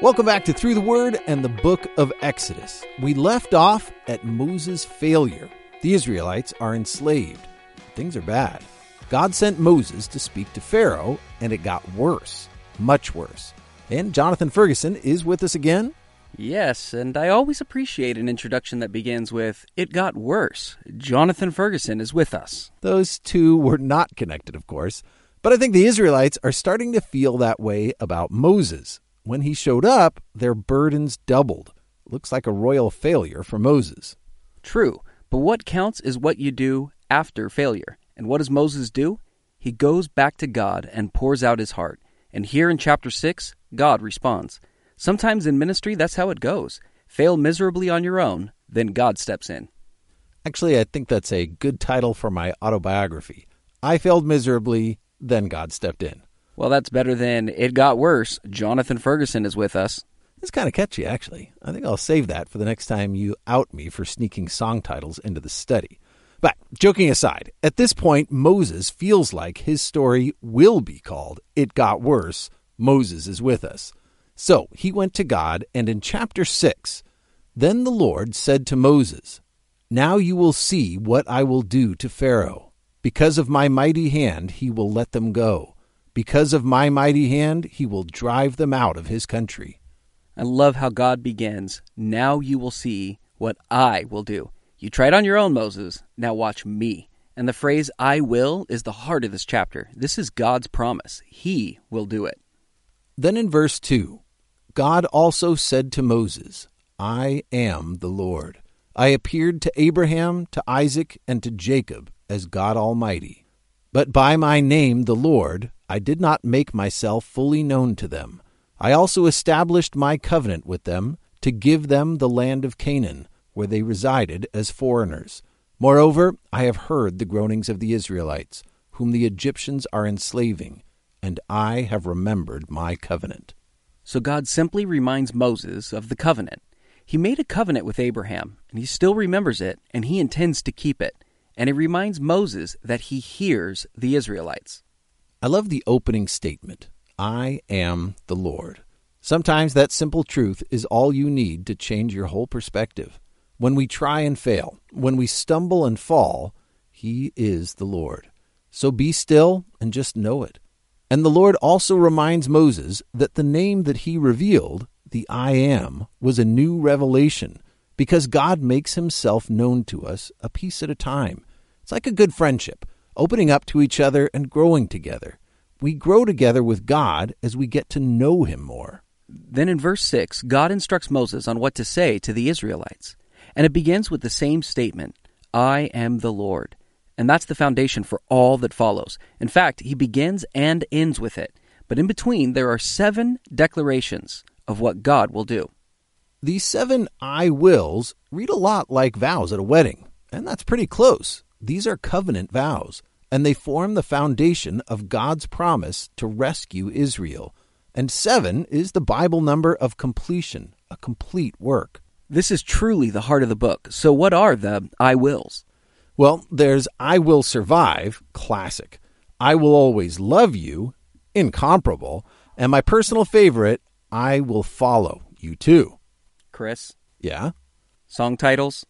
Welcome back to Through the Word and the book of Exodus. We left off at Moses' failure. The Israelites are enslaved. Things are bad. God sent Moses to speak to Pharaoh, and it got worse, much worse. And Jonathan Ferguson is with us again. Yes, and I always appreciate an introduction that begins with, "It got worse." Jonathan Ferguson is with us. Those two were not connected, of course, but I think the Israelites are starting to feel that way about Moses. When he showed up, their burdens doubled. Looks like a royal failure for Moses. True, but what counts is what you do after failure. And what does Moses do? He goes back to God and pours out his heart. And here in chapter 6, God responds. Sometimes in ministry, that's how it goes. Fail miserably on your own, then God steps in. Actually, I think that's a good title for my autobiography. I failed miserably, then God stepped in. Well, that's better than "It got worse." Jonathan Ferguson is with us. It's kind of catchy, actually. I think I'll save that for the next time you out me for sneaking song titles into the study. But joking aside, at this point, Moses feels like his story will be called "It Got Worse." Moses is with us. So he went to God, and in chapter 6, then the Lord said to Moses, "Now you will see what I will do to Pharaoh. Because of my mighty hand, he will let them go. Because of my mighty hand, he will drive them out of his country." I love how God begins, "Now you will see what I will do." You tried on your own, Moses. Now watch me. And the phrase "I will" is the heart of this chapter. This is God's promise. He will do it. Then in verse 2, God also said to Moses, "I am the Lord. I appeared to Abraham, to Isaac, and to Jacob as God Almighty. But by my name, the Lord, I did not make myself fully known to them. I also established my covenant with them to give them the land of Canaan, where they resided as foreigners. Moreover, I have heard the groanings of the Israelites, whom the Egyptians are enslaving, and I have remembered my covenant." So God simply reminds Moses of the covenant. He made a covenant with Abraham, and he still remembers it, and he intends to keep it. And he reminds Moses that he hears the Israelites. I love the opening statement, "I am the Lord." Sometimes that simple truth is all you need to change your whole perspective. When we try and fail, when we stumble and fall, he is the Lord. So be still and just know it. And the Lord also reminds Moses that the name that he revealed, the I Am, was a new revelation, because God makes himself known to us a piece at a time. It's like a good friendship, opening up to each other and growing together. We grow together with God as we get to know him more. Then in verse 6, God instructs Moses on what to say to the Israelites. And it begins with the same statement, "I am the Lord." And that's the foundation for all that follows. In fact, he begins and ends with it. But in between, there are 7 declarations of what God will do. These 7 I wills read a lot like vows at a wedding, and that's pretty close. These are covenant vows, and they form the foundation of God's promise to rescue Israel. And 7 is the Bible number of completion, a complete work. This is truly the heart of the book. So what are the I wills? Well, there's I will survive, classic. I will always love you, incomparable. And my personal favorite, I will follow you too. Chris? Yeah? Song titles?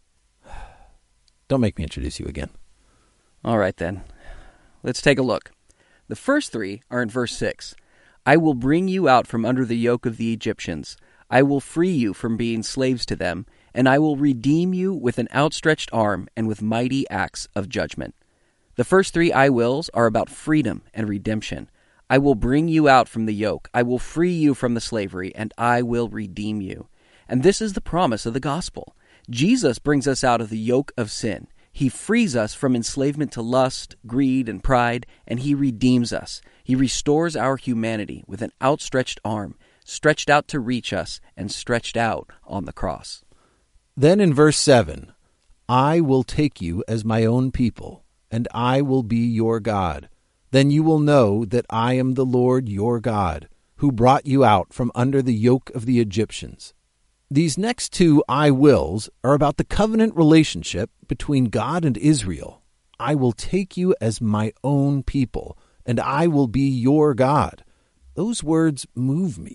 Don't make me introduce you again. All right, then. Let's take a look. The first 3 are in verse 6. "I will bring you out from under the yoke of the Egyptians. I will free you from being slaves to them, and I will redeem you with an outstretched arm and with mighty acts of judgment." The first 3 I wills are about freedom and redemption. I will bring you out from the yoke. I will free you from the slavery, and I will redeem you. And this is the promise of the gospel. Jesus brings us out of the yoke of sin. He frees us from enslavement to lust, greed, and pride, and he redeems us. He restores our humanity with an outstretched arm, stretched out to reach us and stretched out on the cross. Then in verse 7, "I will take you as my own people, and I will be your God. Then you will know that I am the Lord your God, who brought you out from under the yoke of the Egyptians." These next 2 I wills are about the covenant relationship between God and Israel. I will take you as my own people, and I will be your God. Those words move me.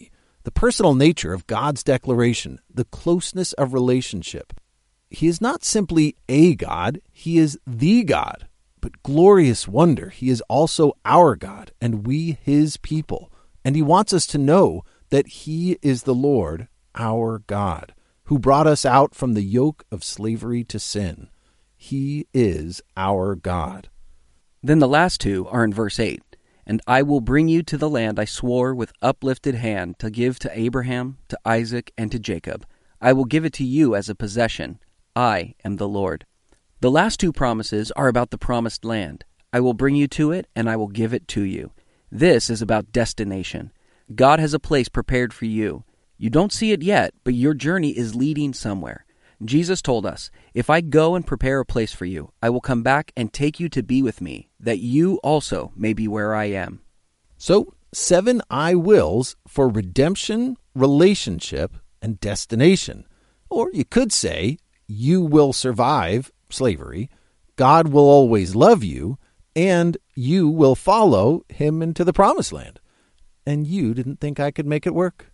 the personal nature of God's declaration, the closeness of relationship. He is not simply a God, he is the God. But glorious wonder, he is also our God, and we his people. And he wants us to know that he is the Lord, our God, who brought us out from the yoke of slavery to sin. He is our God. Then the last two are in verse 8. And I will bring you to the land I swore with uplifted hand to give to Abraham, to Isaac, and to Jacob. I will give it to you as a possession. I am the Lord. The last two promises are about the promised land. I will bring you to it, and I will give it to you. This is about destination. God has a place prepared for you. You don't see it yet, but your journey is leading somewhere. Jesus told us, if I go and prepare a place for you, I will come back and take you to be with me, that you also may be where I am. So, 7 I wills for redemption, relationship, and destination. Or you could say, you will survive slavery, God will always love you, and you will follow him into the promised land. And you didn't think I could make it work?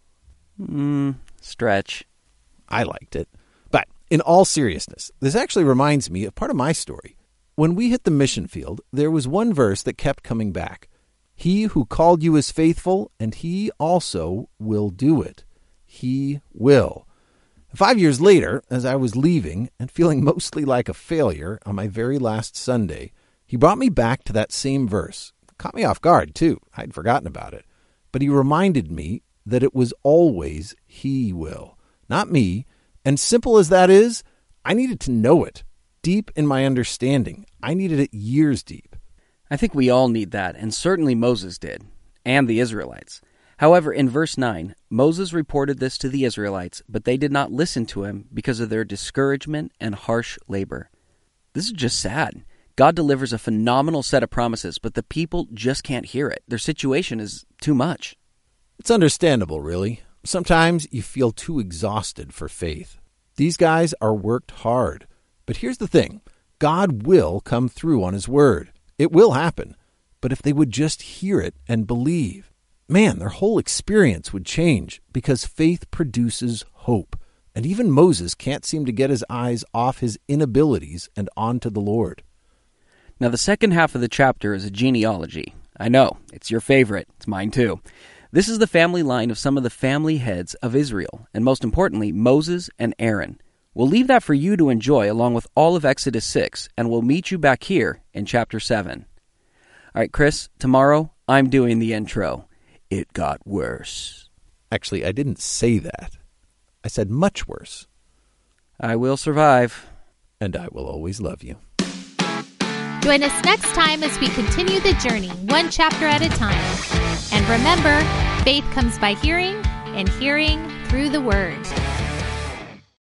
Stretch. I liked it. But in all seriousness, this actually reminds me of part of my story. When we hit the mission field, there was one verse that kept coming back. He who called you is faithful, and he also will do it. He will. 5 years later, as I was leaving and feeling mostly like a failure on my very last Sunday, he brought me back to that same verse. Caught me off guard, too. I'd forgotten about it. But he reminded me that it was always he will, not me. And simple as that is, I needed to know it. Deep in my understanding. I needed it years deep. I think we all need that, and certainly Moses did, and the Israelites. However, in verse 9, Moses reported this to the Israelites, but they did not listen to him because of their discouragement and harsh labor. This is just sad. God delivers a phenomenal set of promises, but the people just can't hear it. Their situation is too much. It's understandable, really. Sometimes you feel too exhausted for faith. These guys are worked hard. But here's the thing. God will come through on his word. It will happen. But if they would just hear it and believe, man, their whole experience would change because faith produces hope. And even Moses can't seem to get his eyes off his inabilities and onto the Lord. Now, the second half of the chapter is a genealogy. I know, it's your favorite. It's mine too. This is the family line of some of the family heads of Israel, and most importantly, Moses and Aaron. We'll leave that for you to enjoy along with all of Exodus 6, and we'll meet you back here in chapter 7. All right, Chris, tomorrow I'm doing the intro. It got worse. Actually, I didn't say that. I said much worse. I will survive. And I will always love you. Join us next time as we continue the journey, one chapter at a time. And remember, faith comes by hearing, and hearing through the Word.